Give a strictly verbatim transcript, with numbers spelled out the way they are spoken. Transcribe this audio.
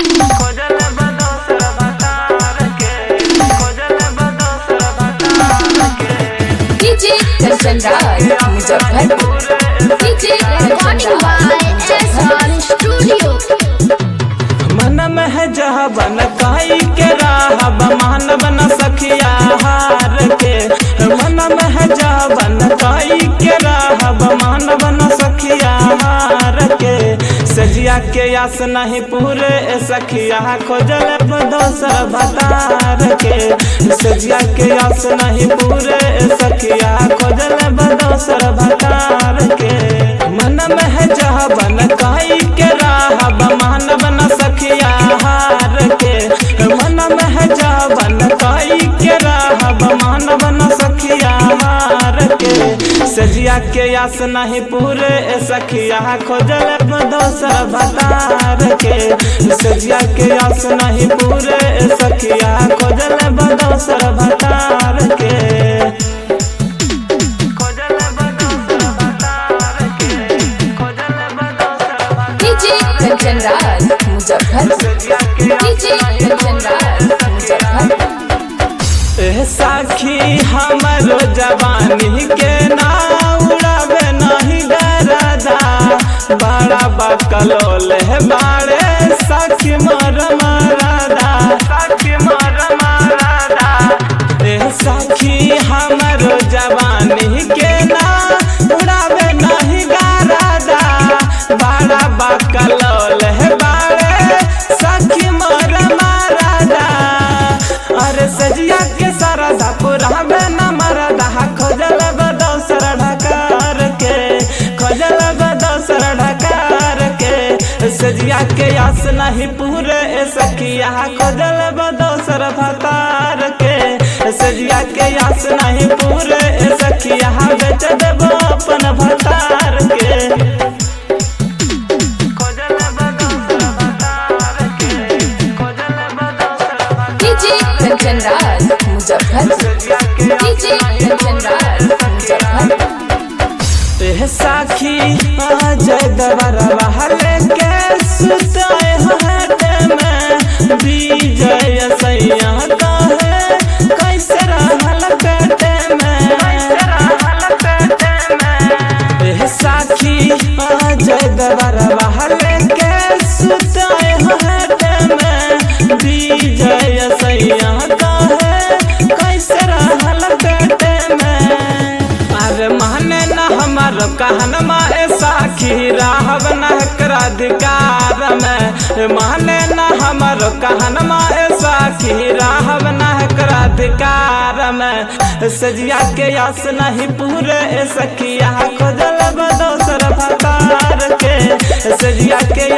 खोजल बदोसर भतार के, खोजल बदोसर भतार के। DJ Kanchan Raj Muzaffarpur. DJ Recording by S R Studio. मन में है जहबन काई के राहब मानव न सखिया हार के। मन में है जहबन काई के राहब मानव न सखिया हार के। सजिया के आस नहीं पूरे सखिया खोजल दोसर भतार के। सजिया के आस नहीं पूरे सखिया खोजल दोसर भतार के। मन में है जहबन काई के राहब मानव न सखिया हार के। मन में है जहबन काई के राहब मानव न सखिया हार के। सजिया के आस नहीं पूरे सखिया खोजल दोसर भतार के। सजिया के आस नहीं पूरे सखिया खोजल दोसर भतार के। खोजल बदोसर भतार के, खोजल बदोसर भतार के। डीजे कंचन राज मुजफ्फरपुर। डीजे कंचन राज मुजफ्फरपुर। ए साखी हमरो जवानी के ना उड़ावे नहीं डरदा। बड़ा बकलोल है बाड़े साखी मर मरदा, साखी मर मरदा। ए साखी हमरो जवानी के ना उड़ावे नहीं डरदा। बड़ा बकलोल है बाड़े साखी मर मरदा। अरे सजिया के सरदा पुरावे न मरदा। खोजल बदोसर ढकार के, खोजल बदोसर ढकार के। सजिया के आस नहीं पूरे सखिया खोजल बदोसर भतार के। सजिया के आस नहीं पूरे सखिया बेच देबो अपन भतार के। खोजल बदोसर भतार के, खोजल बदोसर भतार के। डीजे कंचन राज मुजफ्फरपुर। डीजे कंचन राज मुजफ्फरपुर। ए साखी अजय दबरवा हले के सुताए हटे में। विजय सैया कहे कैसे रहल पेटे में, कैसे रहल पेटे में। ए साखी अजय दबरवा हले के सुताए हटे में। विजय सैया कहे कैसे रहल पेटे में। अरे माने न हमार कहनमा ए साखी राहब न अधिकार में। माने न हमर कहनमा ए साखी राहब न अधिकार में। सजिया के आस नहीं पूरे सखिया खोजल दोसर भतार के। सजिया के